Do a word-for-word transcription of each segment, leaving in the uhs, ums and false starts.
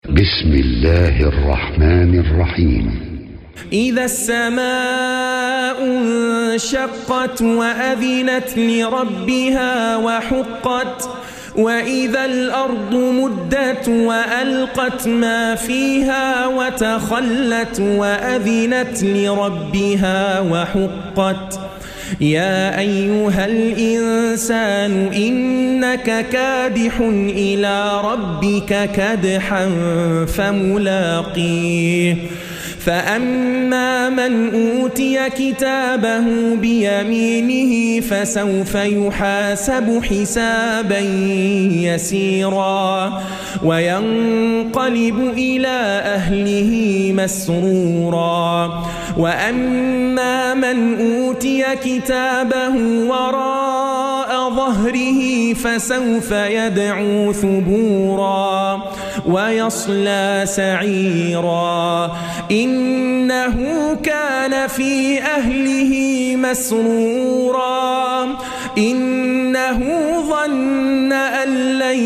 بسم الله الرحمن الرحيم. إذا السماء انشقت وأذنت لربها وحقت وإذا الأرض مدت وألقت ما فيها وتخلت وأذنت لربها وحقت يا أيها الإنسان إنك كادح إلى ربك كدحا فملاقيه فأما من أوتي كتابه بيمينه فسوف يحاسب حسابا يسيرا وينقلب إلى أهله مسرورا وأما من أوتي كتابه وراء ظهره فسوف يدعو ثبورا ويصلى سعيرا إنه كان في أهله مسرورا إنه ظن أن لن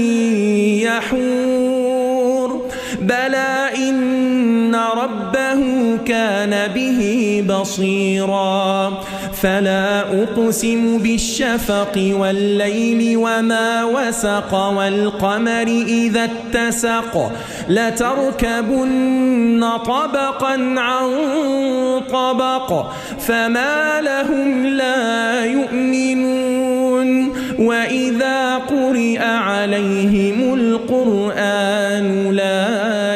يحور بلى إن ربه كان به بصيرا فلا أقسم بالشفق والليل وما وسق والقمر إذا اتسق لتركبن طبقا عن طبق فما لهم لا يؤمنون وإذا قرئ عليهم القرآن لا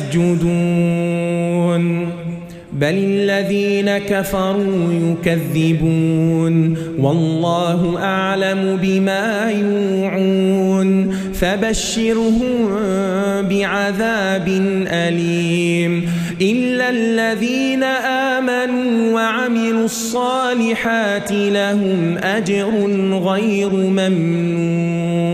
يسجدون بل الذين كفروا يكذبون والله أعلم بما يوعون فبشرهم بعذاب أليم إلا الذين آمنوا وعملوا الصالحات لهم أجر غير ممنون.